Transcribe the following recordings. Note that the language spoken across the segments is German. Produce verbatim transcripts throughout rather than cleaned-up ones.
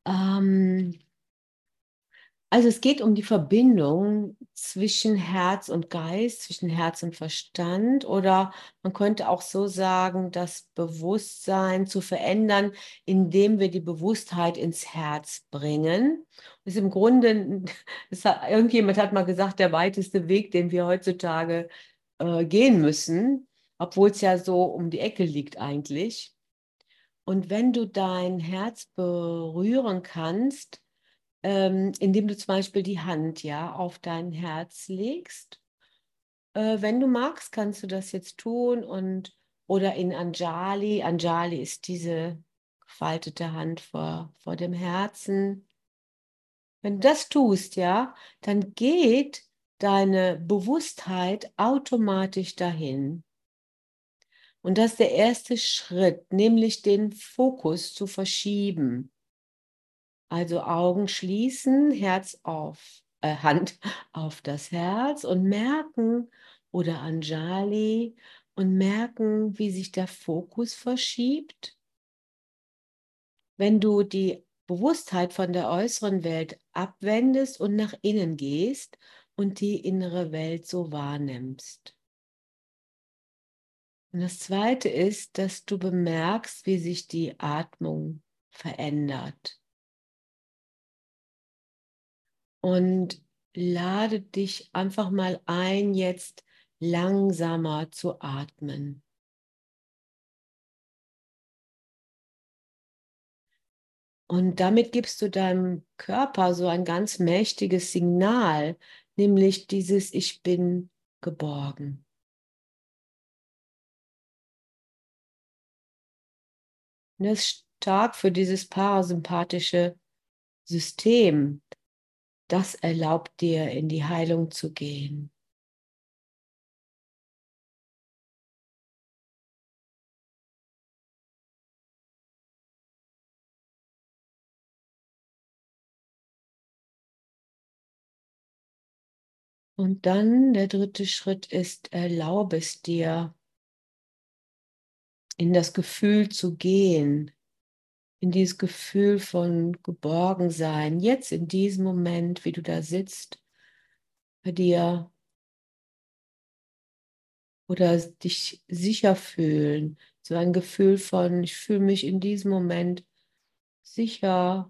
Ähm, also es geht um die Verbindung zwischen Herz und Geist, zwischen Herz und Verstand, oder man könnte auch so sagen, das Bewusstsein zu verändern, indem wir die Bewusstheit ins Herz bringen. Das ist im Grunde, es hat, irgendjemand hat mal gesagt, der weiteste Weg, den wir heutzutage äh, gehen müssen, obwohl es ja so um die Ecke liegt eigentlich. Und wenn du dein Herz berühren kannst, ähm, indem du zum Beispiel die Hand ja auf dein Herz legst, äh, wenn du magst, kannst du das jetzt tun, und oder in Anjali. Anjali ist diese gefaltete Hand vor, vor dem Herzen. Wenn du das tust, ja, dann geht deine Bewusstheit automatisch dahin. Und das ist der erste Schritt, nämlich den Fokus zu verschieben. Also Augen schließen, Herz auf, äh, Hand auf das Herz und merken, oder Anjali, und merken, wie sich der Fokus verschiebt. Wenn du die Bewusstheit von der äußeren Welt abwendest und nach innen gehst und die innere Welt so wahrnimmst. Und das Zweite ist, dass du bemerkst, wie sich die Atmung verändert. Und lade dich einfach mal ein, jetzt langsamer zu atmen. Und damit gibst du deinem Körper so ein ganz mächtiges Signal, nämlich dieses Ich bin geborgen. Und das ist stark für dieses parasympathische System. Das erlaubt dir, in die Heilung zu gehen. Und dann der dritte Schritt ist, erlaube es dir, in das Gefühl zu gehen, in dieses Gefühl von Geborgensein, jetzt in diesem Moment, wie du da sitzt, bei dir, oder dich sicher fühlen, so ein Gefühl von, ich fühle mich in diesem Moment sicher.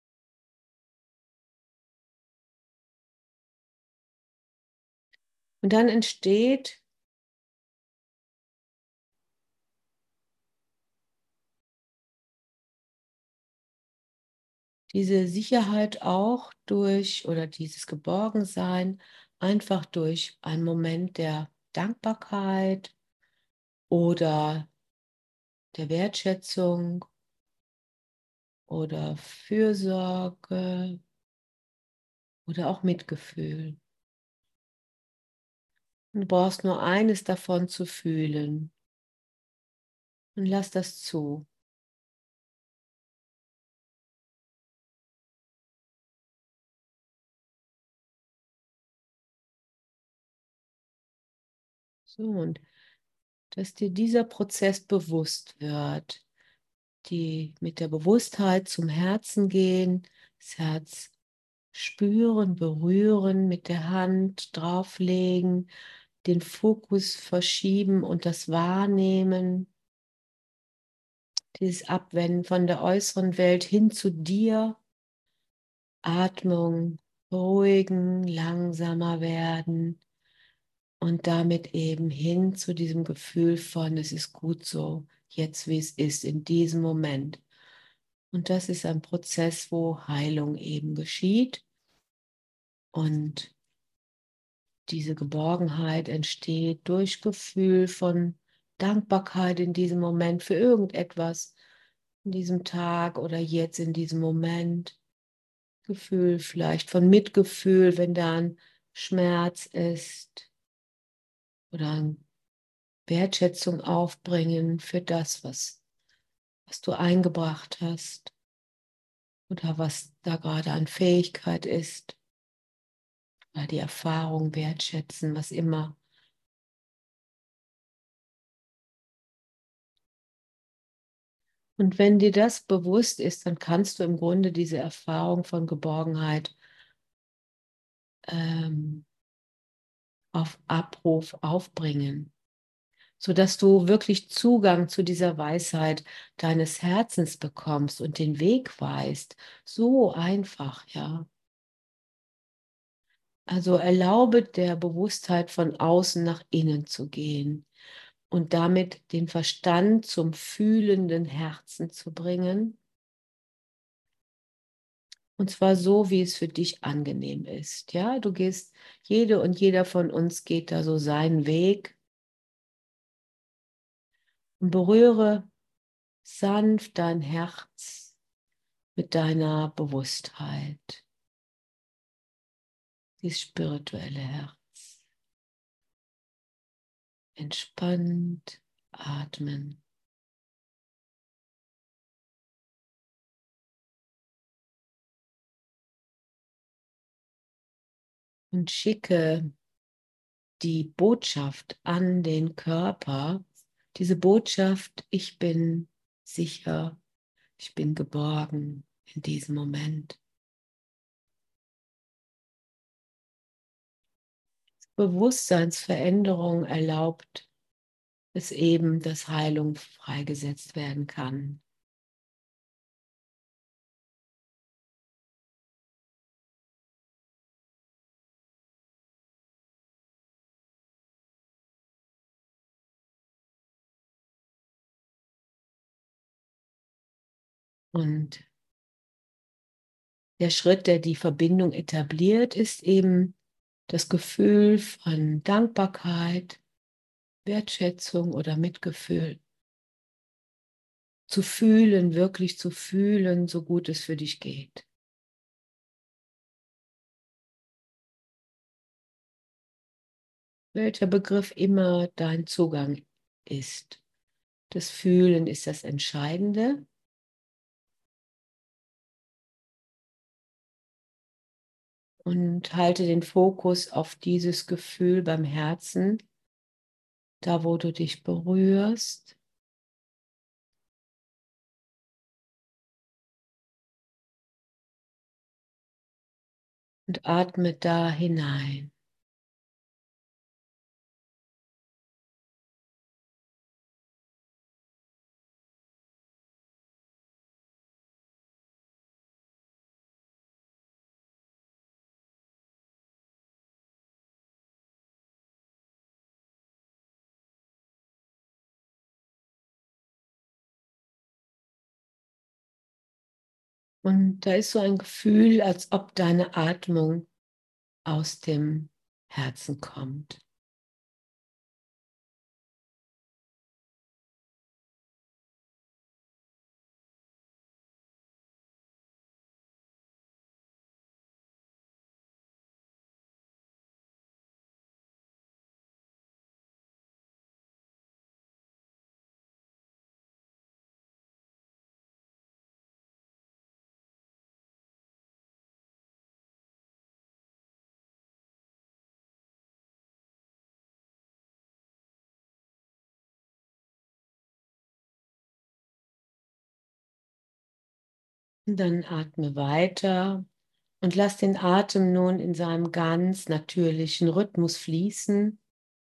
Und dann entsteht diese Sicherheit auch durch, oder dieses Geborgensein, einfach durch einen Moment der Dankbarkeit oder der Wertschätzung oder Fürsorge oder auch Mitgefühl. Und du brauchst nur eines davon zu fühlen, und lass das zu. So, und dass dir dieser Prozess bewusst wird, die mit der Bewusstheit zum Herzen gehen, das Herz spüren, berühren, mit der Hand drauflegen, den Fokus verschieben und das Wahrnehmen, dieses Abwenden von der äußeren Welt hin zu dir, Atmung beruhigen, langsamer werden und damit eben hin zu diesem Gefühl von, es ist gut so, jetzt wie es ist, in diesem Moment. Und das ist ein Prozess, wo Heilung eben geschieht, und diese Geborgenheit entsteht durch Gefühl von Dankbarkeit in diesem Moment für irgendetwas, in diesem Tag oder jetzt in diesem Moment. Gefühl vielleicht von Mitgefühl, wenn da ein Schmerz ist, oder ein Wertschätzung aufbringen für das, was, was du eingebracht hast oder was da gerade an Fähigkeit ist, oder die Erfahrung wertschätzen, was immer. Und wenn dir das bewusst ist, dann kannst du im Grunde diese Erfahrung von Geborgenheit ähm, auf Abruf aufbringen, sodass du wirklich Zugang zu dieser Weisheit deines Herzens bekommst und den Weg weißt. So einfach, ja. Also erlaube der Bewusstheit von außen nach innen zu gehen und damit den Verstand zum fühlenden Herzen zu bringen. Und zwar so, wie es für dich angenehm ist. Ja, du gehst, jede und jeder von uns geht da so seinen Weg und berühre sanft dein Herz mit deiner Bewusstheit, dieses spirituelle Herz. Entspannt atmen und schicke die Botschaft an den Körper, diese Botschaft, ich bin sicher, ich bin geborgen in diesem Moment. Bewusstseinsveränderung erlaubt es eben, dass Heilung freigesetzt werden kann. Und der Schritt, der die Verbindung etabliert, ist eben das Gefühl von Dankbarkeit, Wertschätzung oder Mitgefühl. Zu fühlen, wirklich zu fühlen, so gut es für dich geht. Welcher Begriff immer dein Zugang ist. Das Fühlen ist das Entscheidende. Und halte den Fokus auf dieses Gefühl beim Herzen, da wo du dich berührst. Und atme da hinein. Und da ist so ein Gefühl, als ob deine Atmung aus dem Herzen kommt. Und dann atme weiter und lass den Atem nun in seinem ganz natürlichen Rhythmus fließen.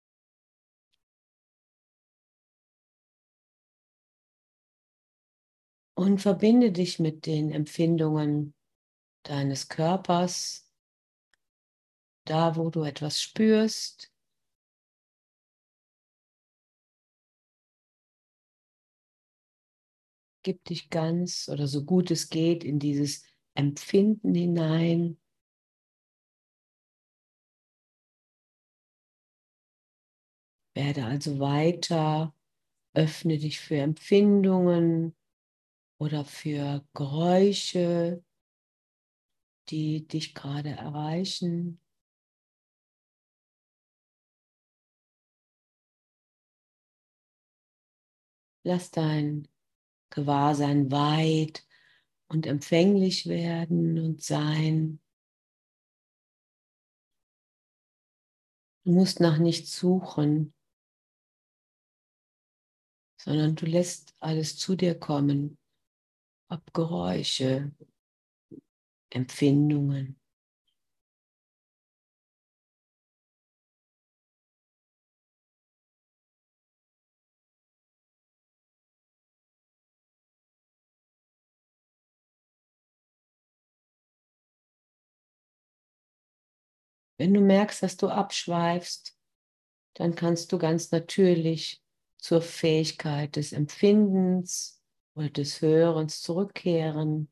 Und verbinde dich mit den Empfindungen deines Körpers, da wo du etwas spürst. Gib dich ganz oder so gut es geht in dieses Empfinden hinein. Werde also weiter, öffne dich für Empfindungen oder für Geräusche, die dich gerade erreichen. Lass dein Gewahrsein weit und empfänglich werden und sein. Du musst nach nichts suchen, sondern du lässt alles zu dir kommen. ob Geräusche, Empfindungen. Wenn du merkst, dass du abschweifst, dann kannst du ganz natürlich zur Fähigkeit des Empfindens oder des Hörens zurückkehren.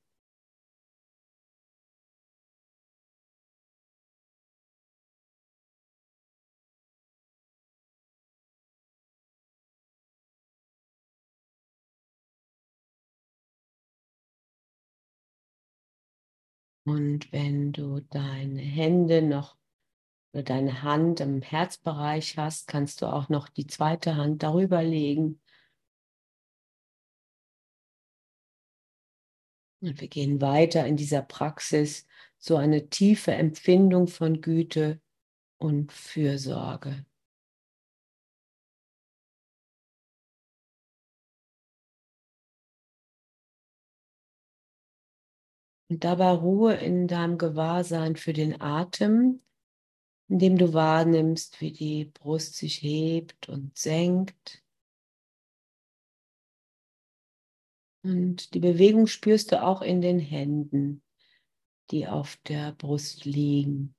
Und wenn du deine Hände noch oder deine Hand im Herzbereich hast, kannst du auch noch die zweite Hand darüber legen. Und wir gehen weiter in dieser Praxis, so eine tiefe Empfindung von Güte und Fürsorge. Und dabei Ruhe in deinem Gewahrsein für den Atem, indem du wahrnimmst, wie die Brust sich hebt und senkt. Und die Bewegung spürst du auch in den Händen, die auf der Brust liegen.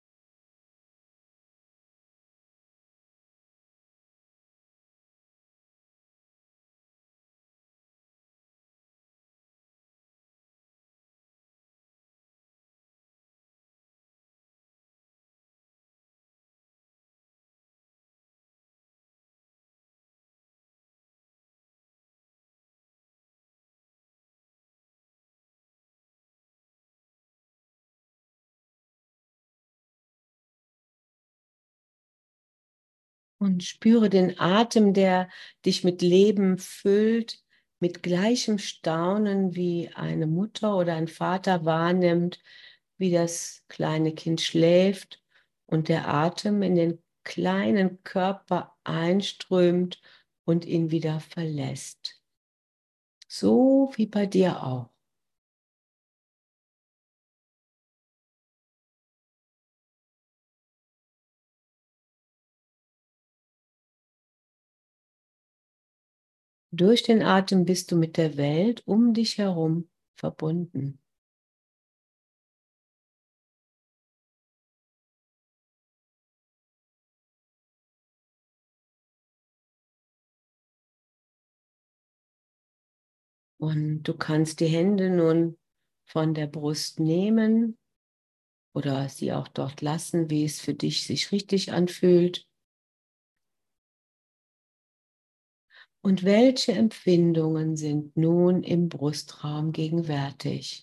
Und spüre den Atem, der dich mit Leben füllt, mit gleichem Staunen, wie eine Mutter oder ein Vater wahrnimmt, wie das kleine Kind schläft und der Atem in den kleinen Körper einströmt und ihn wieder verlässt. So wie bei dir auch. Durch den Atem bist du mit der Welt um dich herum verbunden. Und du kannst die Hände nun von der Brust nehmen oder sie auch dort lassen, wie es für dich sich richtig anfühlt. Und welche Empfindungen sind nun im Brustraum gegenwärtig?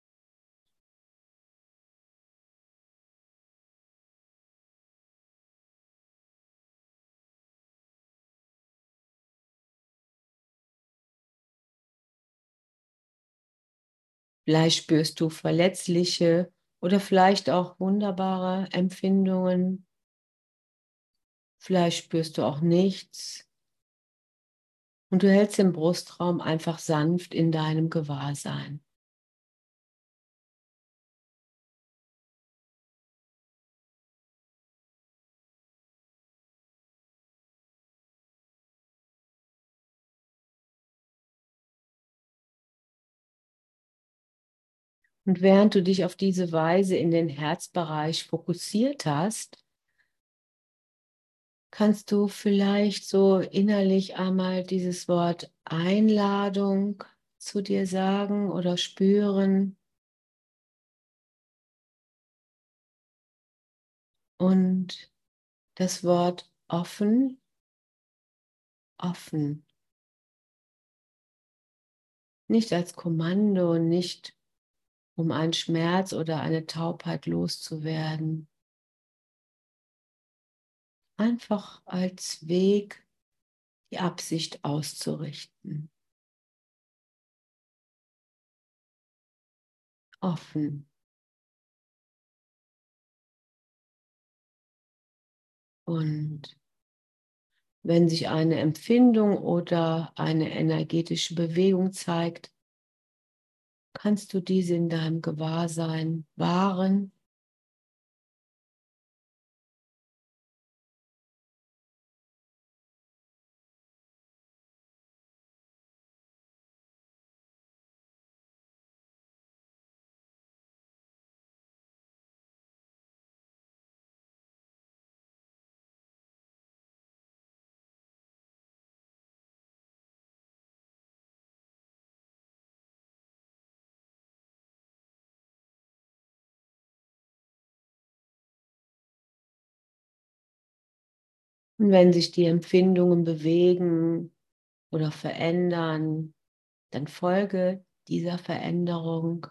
Vielleicht spürst du verletzliche oder vielleicht auch wunderbare Empfindungen. Vielleicht spürst du auch nichts. Und du hältst den Brustraum einfach sanft in deinem Gewahrsein. Und während du dich auf diese Weise in den Herzbereich fokussiert hast, kannst du vielleicht so innerlich einmal dieses Wort Einladung zu dir sagen oder spüren und das Wort offen, offen, nicht als Kommando, nicht um einen Schmerz oder eine Taubheit loszuwerden, einfach als Weg, die Absicht auszurichten, offen. Und wenn sich eine Empfindung oder eine energetische Bewegung zeigt, kannst du diese in deinem Gewahrsein wahren. Und wenn sich die Empfindungen bewegen oder verändern, dann folge dieser Veränderung.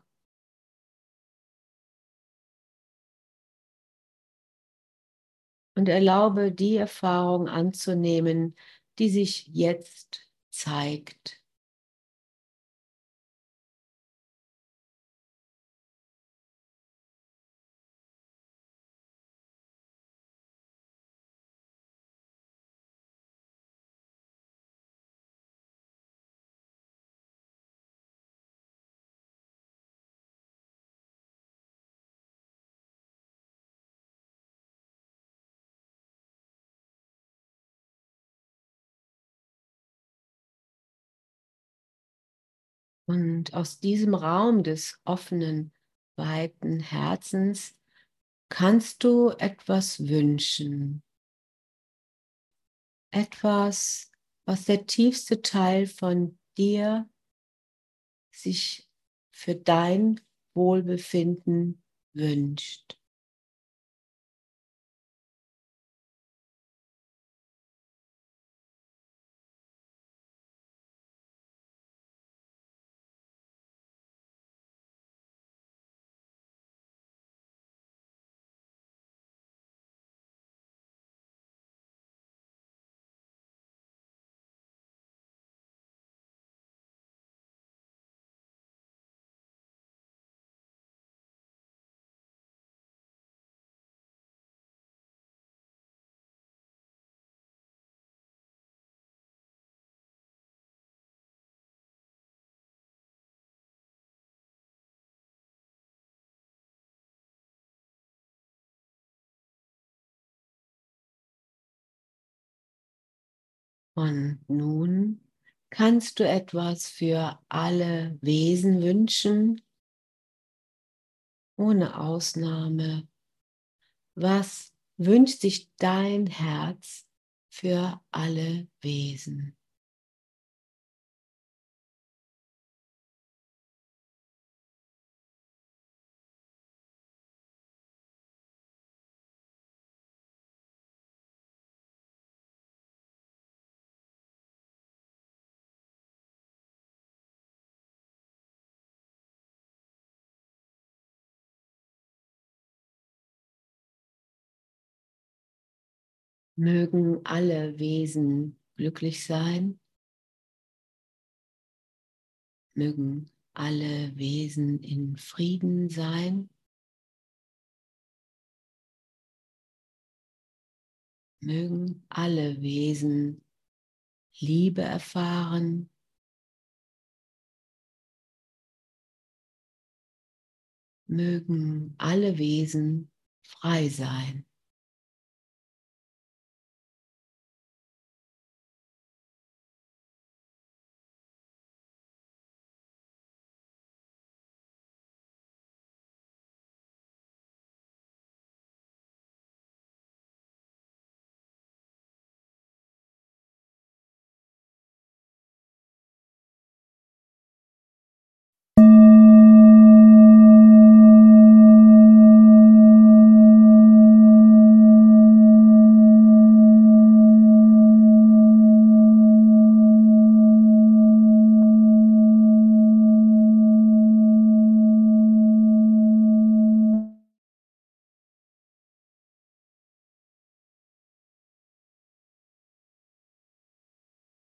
Und erlaube die Erfahrung anzunehmen, die sich jetzt zeigt. Und aus diesem Raum des offenen, weiten Herzens kannst du etwas wünschen. Etwas, was der tiefste Teil von dir sich für dein Wohlbefinden wünscht. Und nun kannst du etwas für alle Wesen wünschen, ohne Ausnahme. Was wünscht sich dein Herz für alle Wesen? Mögen alle Wesen glücklich sein, mögen alle Wesen in Frieden sein, mögen alle Wesen Liebe erfahren, mögen alle Wesen frei sein.